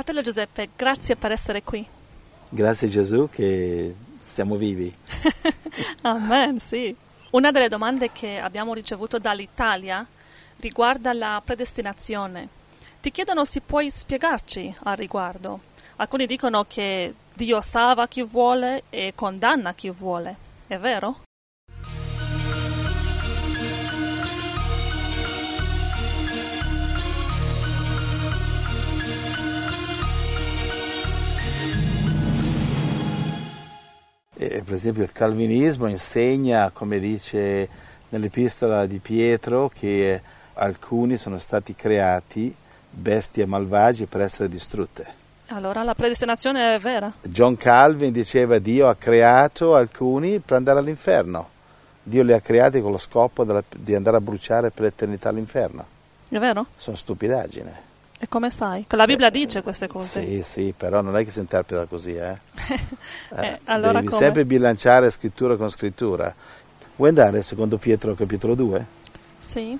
Fratello Giuseppe, grazie per essere qui. Grazie Gesù che siamo vivi. Amen, sì. Una delle domande che abbiamo ricevuto dall'Italia riguarda la predestinazione. Ti chiedono se puoi spiegarci al riguardo. Alcuni dicono che Dio salva chi vuole e condanna chi vuole. È vero? Per esempio il calvinismo insegna, come dice nell'epistola di Pietro, che alcuni sono stati creati bestie malvagie per essere distrutte. Allora la predestinazione è vera? John Calvin diceva Dio ha creato alcuni per andare all'inferno. Dio li ha creati con lo scopo di andare a bruciare per l'eternità all'inferno. È vero? Sono stupidaggine. E come sai? Che la Bibbia dice queste cose. Sì, però non è che si interpreta così, allora devi come? sempre bilanciare scrittura con scrittura. Vuoi andare secondo Pietro capitolo 2? Sì.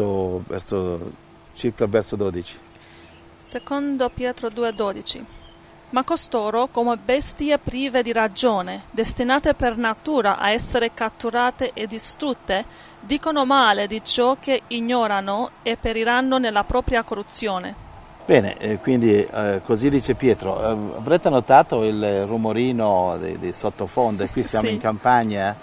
Circa il verso 12. Secondo Pietro 2,12. Ma costoro, come bestie prive di ragione, destinate per natura a essere catturate e distrutte, dicono male di ciò che ignorano e periranno nella propria corruzione. Bene, quindi così dice Pietro. Avrete notato il rumorino di sottofondo? Qui siamo in campagna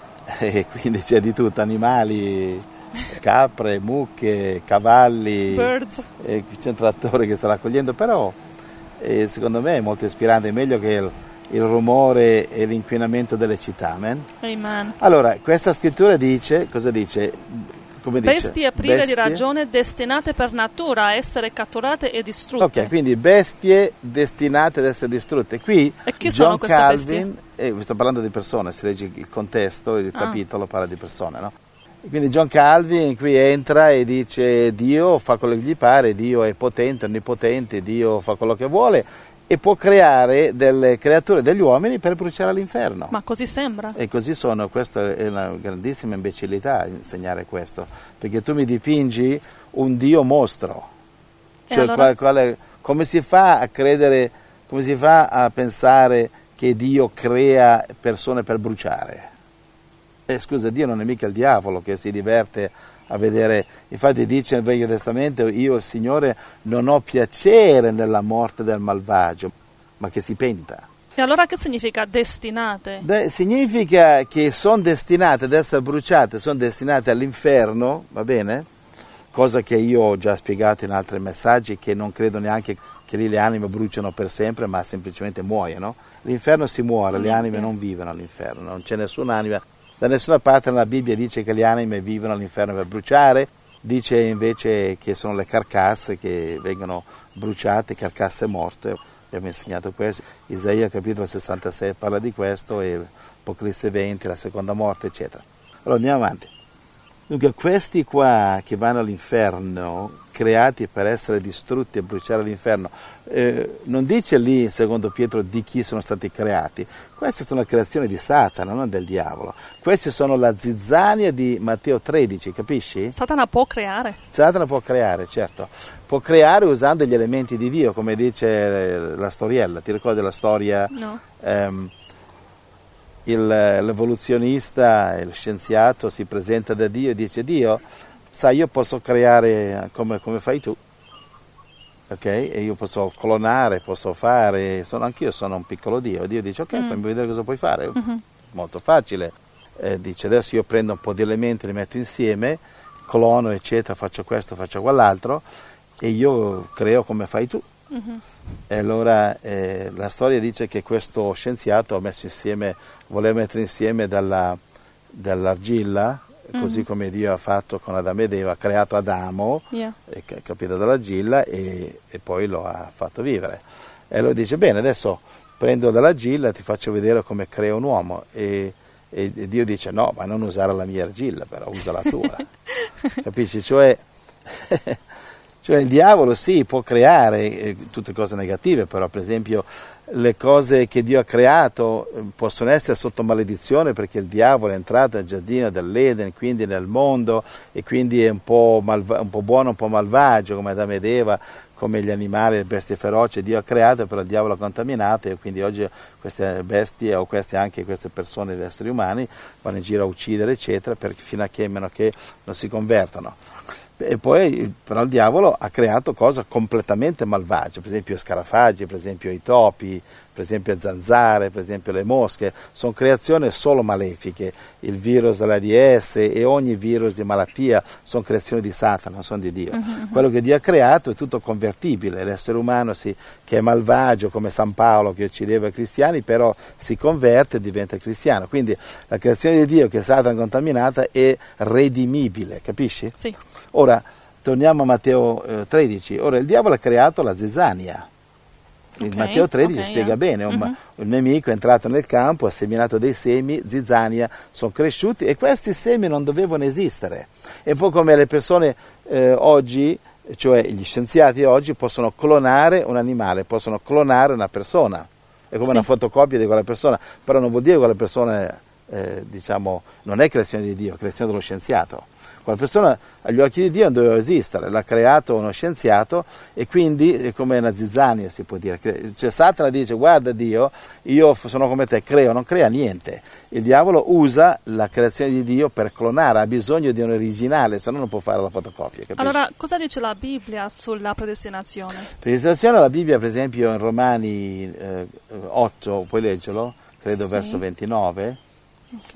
e quindi c'è di tutto, animali, capre, mucche, cavalli, Birds. C'è un trattore che sta raccogliendo, però secondo me è molto ispirante, è meglio che il rumore e l'inquinamento delle città. Amen. Allora, questa scrittura dice, cosa dice? Come dice? Bestie prive di ragione, destinate per natura a essere catturate e distrutte. Ok, quindi bestie destinate ad essere distrutte. Qui E chi John sono queste Calvin, sto parlando di persone, se leggi il contesto, il capitolo parla di persone, no? E quindi John Calvin qui entra e dice Dio fa quello che gli pare, Dio è potente, onnipotente, Dio fa quello che vuole e può creare delle creature, degli uomini per bruciare all'inferno. Ma così sembra. E così sono, questa è una grandissima imbecillità insegnare questo, perché tu mi dipingi un Dio mostro, cioè allora? Come si fa a credere, come si fa a pensare che Dio crea persone per bruciare? Scusa, Dio non è mica il diavolo che si diverte a vedere, infatti dice nel Vecchio Testamento io il Signore non ho piacere nella morte del malvagio, ma che si penta. E allora che significa destinate? Significa che sono destinate ad essere bruciate, sono destinate all'inferno, va bene? Cosa che io ho già spiegato in altri messaggi, che non credo neanche che lì le anime bruciano per sempre, ma semplicemente muoiono. L'inferno si muore, le anime non vivono all'inferno, non c'è nessun'anima. Da nessuna parte nella Bibbia dice che le anime vivono all'inferno per bruciare, dice invece che sono le carcasse che vengono bruciate, carcasse morte. Abbiamo insegnato questo, Isaia capitolo 66 parla di questo, e Apocalisse 20, la seconda morte, eccetera. Allora andiamo avanti. Dunque questi qua che vanno all'inferno, creati per essere distrutti e bruciare all'inferno, non dice lì, secondo Pietro, di chi sono stati creati. Queste sono le creazioni di Satana, non del diavolo. Queste sono la zizzania di Matteo 13, capisci? Satana può creare? Satana può creare, certo. Può creare usando gli elementi di Dio, come dice la storiella. Ti ricordi la storia? No. L'evoluzionista, lo scienziato si presenta da Dio e dice Dio, sai, io posso creare come fai tu, ok? E io posso clonare, posso fare, anch'io sono un piccolo Dio. Dio dice ok, fammi vedere cosa puoi fare. Molto facile. Dice adesso io prendo un po' di elementi, li metto insieme, clono eccetera, faccio questo, faccio quell'altro e io creo come fai tu. E allora la storia dice che questo scienziato voleva mettere insieme dall'argilla, così come Dio ha fatto con Adamo ed Eva, ha creato Adamo, capito, dall'argilla e poi lo ha fatto vivere. E allora dice bene, adesso prendo dall'argilla, ti faccio vedere come creo un uomo. E Dio dice no, ma non usare la mia argilla, però usa la tua. Capisci? Cioè il diavolo sì, può creare tutte cose negative, però per esempio le cose che Dio ha creato possono essere sotto maledizione perché il diavolo è entrato nel giardino dell'Eden, quindi nel mondo, e quindi è un po' buono, un po' malvagio come Adamo ed Eva, come gli animali, le bestie feroci, Dio ha creato, però il diavolo ha contaminato, e quindi oggi queste bestie o anche queste persone, gli esseri umani, vanno in giro a uccidere, eccetera, fino a che meno che non si convertano. E poi però il diavolo ha creato cose completamente malvagie, per esempio i scarafaggi, per esempio i topi, per esempio le zanzare, per esempio le mosche, sono creazioni solo malefiche. Il virus dell'AIDS e ogni virus di malattia sono creazioni di Satana, non sono di Dio. Quello che Dio ha creato è tutto convertibile, l'essere umano che è malvagio come San Paolo che uccideva i cristiani, però si converte e diventa cristiano. Quindi la creazione di Dio che è Satana contaminata è redimibile, capisci? Sì. Ora, torniamo a Matteo 13. Ora, il diavolo ha creato la zizzania. Il Matteo 13 spiega bene, un nemico è entrato nel campo, ha seminato dei semi, zizzania, sono cresciuti e questi semi non dovevano esistere. È un po' come le persone oggi, cioè gli scienziati oggi, possono clonare un animale, possono clonare una persona. È come una fotocopia di quella persona, però non vuol dire che quella persona, non è creazione di Dio, è creazione dello scienziato. Quella persona agli occhi di Dio non doveva esistere, l'ha creato uno scienziato e quindi è come una zizzania, si può dire. Cioè Satana dice: guarda Dio, io sono come te, creo, non crea niente. Il diavolo usa la creazione di Dio per clonare, ha bisogno di un originale, se no non può fare la fotocopia. Capisci? Allora, cosa dice la Bibbia sulla predestinazione? Predestinazione, la Bibbia per esempio in Romani 8, puoi leggerlo? Credo verso 29. Ok.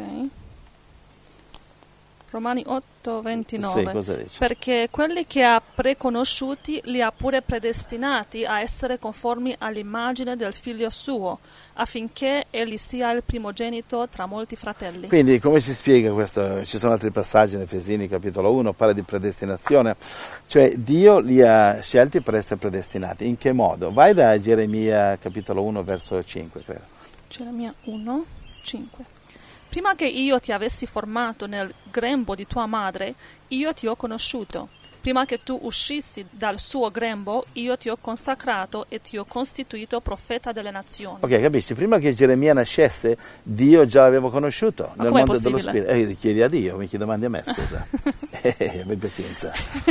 Romani 8, 29. Sì, cosa dice? Perché quelli che ha preconosciuti li ha pure predestinati a essere conformi all'immagine del figlio suo, affinché egli sia il primogenito tra molti fratelli. Quindi come si spiega questo? Ci sono altri passaggi in Efesini capitolo 1, parla di predestinazione, cioè Dio li ha scelti per essere predestinati. In che modo? Vai da Geremia capitolo 1 verso 5, credo. Geremia 1, 5. Prima che io ti avessi formato nel grembo di tua madre, io ti ho conosciuto. Prima che tu uscissi dal suo grembo, io ti ho consacrato e ti ho costituito profeta delle nazioni. Ok, capisci? Prima che Geremia nascesse, Dio già l'aveva conosciuto nel mondo dello spirito. Chiedi a Dio, mica domandi a me, scusa. Abbi pazienza.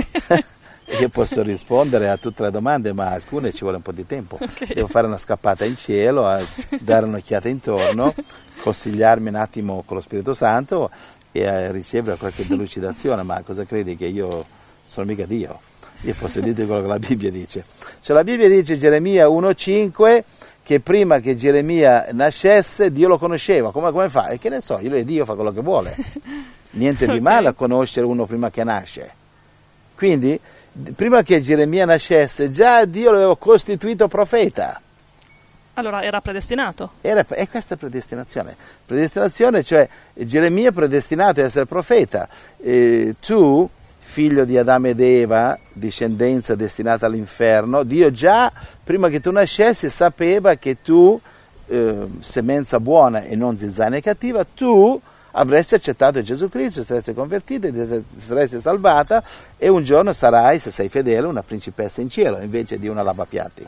Io posso rispondere a tutte le domande, ma alcune ci vuole un po' di tempo. Okay. Devo fare una scappata in cielo, dare un'occhiata intorno, consigliarmi un attimo con lo Spirito Santo e ricevere qualche delucidazione. Ma cosa credi, che io sono mica Dio? Io posso dirti quello che la Bibbia dice. Cioè la Bibbia dice, Geremia 1,5, che prima che Geremia nascesse Dio lo conosceva. Come fa? E che ne so, Dio fa quello che vuole. Niente di male a conoscere uno prima che nasce. Quindi prima che Geremia nascesse, già Dio lo aveva costituito profeta. Allora era predestinato. E questa è predestinazione. Predestinazione, cioè Geremia è predestinato ad essere profeta. Tu, figlio di Adamo ed Eva, discendenza destinata all'inferno, Dio già, prima che tu nascessi, sapeva che tu, semenza buona e non zizzania cattiva, tu avresti accettato Gesù Cristo, saresti convertita, saresti salvata e un giorno sarai, se sei fedele, una principessa in cielo invece di una lavapiatti.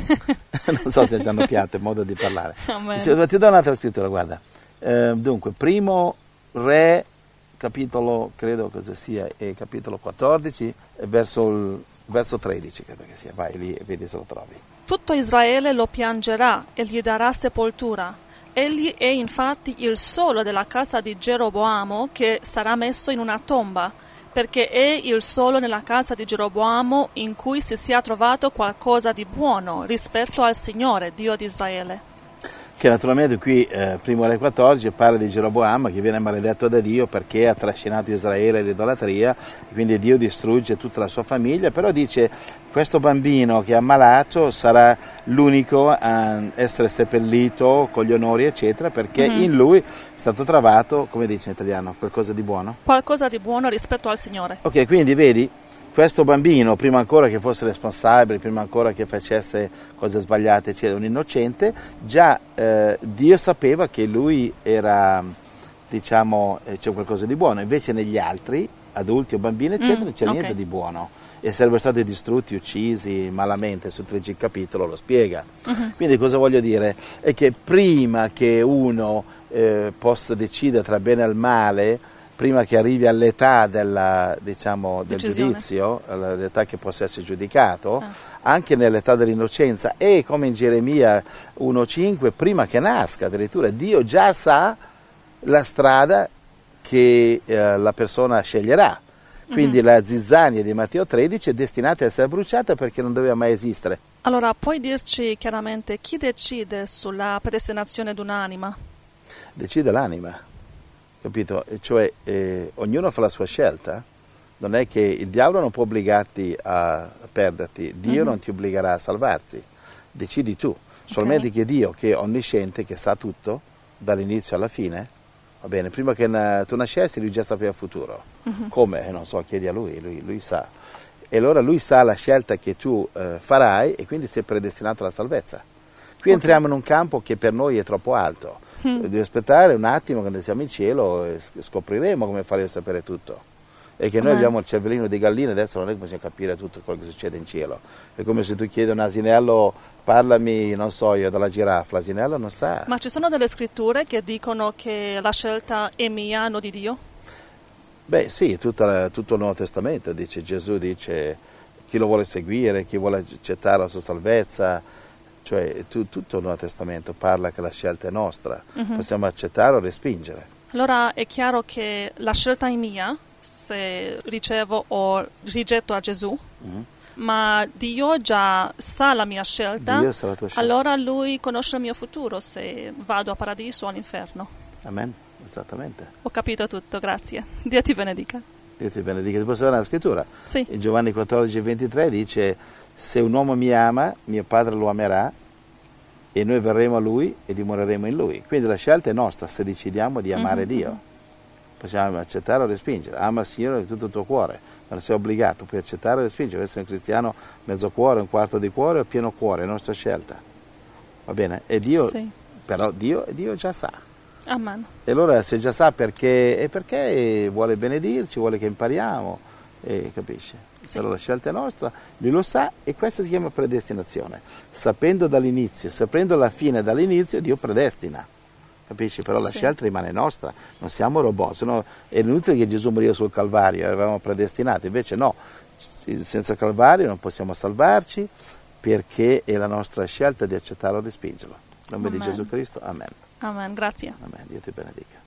Non so se hanno piatto, è modo di parlare. Ti do un'altra scrittura, guarda. Dunque, primo Re, capitolo, credo cosa sia, capitolo 14, verso 13, credo che sia. Vai lì e vedi se lo trovi. Tutto Israele lo piangerà e gli darà sepoltura. Egli è infatti il solo della casa di Geroboamo che sarà messo in una tomba, perché è il solo nella casa di Geroboamo in cui si sia trovato qualcosa di buono rispetto al Signore, Dio di Israele. Che naturalmente qui, primo Re 14, parla di Geroboamo che viene maledetto da Dio perché ha trascinato Israele all'idolatria, quindi Dio distrugge tutta la sua famiglia, però dice questo bambino che è ammalato sarà l'unico a essere seppellito con gli onori eccetera, perché in lui è stato trovato, come dice in italiano, qualcosa di buono? Qualcosa di buono rispetto al Signore. Ok, quindi vedi, questo bambino, prima ancora che fosse responsabile, prima ancora che facesse cose sbagliate, eccetera, un innocente, già Dio sapeva che lui era, c'è qualcosa di buono, invece negli altri, adulti o bambini, eccetera, non c'è niente di buono. E sarebbero stati distrutti, uccisi malamente, sul 13 capitolo lo spiega. Quindi cosa voglio dire? È che prima che uno possa decidere tra bene e il male, prima che arrivi all'età del giudizio, all'età che possa essere giudicato, anche nell'età dell'innocenza, e come in Geremia 1,5, prima che nasca addirittura, Dio già sa la strada che la persona sceglierà. Quindi la zizzania di Matteo 13 è destinata a essere bruciata perché non doveva mai esistere. Allora, puoi dirci chiaramente chi decide sulla predestinazione di un'anima? Decide l'anima, capito? Cioè ognuno fa la sua scelta. Non è che il diavolo non può obbligarti a perderti, Dio non ti obbligherà a salvarti, decidi tu. Solamente che Dio, che è onnisciente, che sa tutto, dall'inizio alla fine, va bene, prima che tu nascessi lui già sapeva il futuro. Come? Non so, chiedi a lui sa. E allora lui sa la scelta che tu farai e quindi sei predestinato alla salvezza. Qui entriamo in un campo che per noi è troppo alto. Devi aspettare un attimo quando siamo in cielo e scopriremo come fare a sapere tutto. E che noi abbiamo il cervellino di gallina, adesso non è che possiamo capire tutto quello che succede in cielo. È come se tu chiedi a un asinello, parlami, non so io, della giraffa, l'asinello non sa. Ma ci sono delle scritture che dicono che la scelta è mia, non di Dio? Beh sì, tutto il Nuovo Testamento dice, Gesù dice chi lo vuole seguire, chi vuole accettare la sua salvezza, cioè tutto il Nuovo Testamento parla che la scelta è nostra, possiamo accettare o respingere. Allora è chiaro che la scelta è mia se ricevo o rigetto a Gesù, ma Dio già sa la mia scelta, Dio sa la tua scelta. Allora Lui conosce il mio futuro se vado a paradiso o all'inferno. Amen, esattamente. Ho capito tutto, grazie. Dio ti benedica. Dio ti benedica. Ti posso dare una scrittura? Sì. In Giovanni 14,23 dice, se un uomo mi ama, mio Padre lo amerà e noi verremo a Lui e dimoreremo in Lui. Quindi la scelta è nostra se decidiamo di amare Dio. Possiamo accettare o respingere. Ama il Signore di tutto il tuo cuore, non sei obbligato, puoi accettare o respingere. Essere un cristiano mezzo cuore, un quarto di cuore o pieno cuore, è la nostra scelta. Va bene? E Dio, però Dio già sa. Amen. E allora se già sa perché vuole benedirci, vuole che impariamo, capisci? Sì. Allora la scelta è nostra, Lui lo sa e questa si chiama predestinazione. Sapendo dall'inizio, sapendo la fine dall'inizio, Dio predestina. Capisci? Però la scelta rimane nostra, non siamo robot, sennò è inutile che Gesù morì sul Calvario, avevamo predestinato, invece no, senza Calvario non possiamo salvarci perché è la nostra scelta di accettare o respingerlo. In nome di Gesù Cristo, amen. Amen, grazie. Amen, Dio ti benedica.